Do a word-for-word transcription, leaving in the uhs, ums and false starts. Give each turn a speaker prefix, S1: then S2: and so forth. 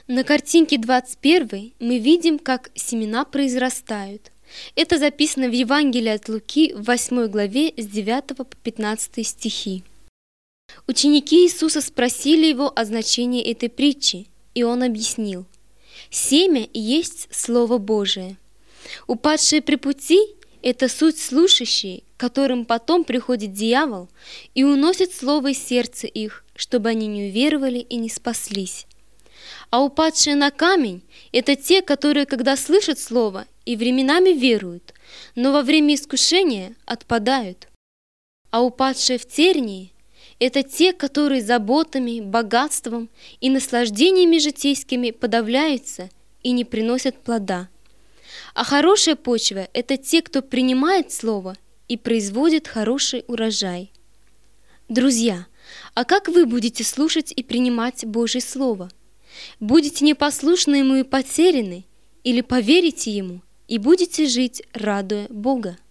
S1: На картинке двадцать первой мы видим, как семена произрастают. Это записано в Евангелии от Луки в восьмой главе с девятого по пятнадцатый стихи. Ученики Иисуса спросили его о значении этой притчи, и он объяснил: «Семя есть Слово Божие. Упадшие при пути – это суть слушающие, которым потом приходит дьявол и уносит слово из сердца их, чтобы они не уверовали и не спаслись. А упадшие на камень – это те, которые, когда слышат слово, и временами веруют, но во время искушения отпадают. А упадшие в тернии – это те, которые заботами, богатством и наслаждениями житейскими подавляются и не приносят плода. А хорошая почва – это те, кто принимает слово и производит хороший урожай». Друзья, а как вы будете слушать и принимать Божье Слово? Будете непослушны Ему и потеряны, или поверите Ему и будете жить, радуя Бога?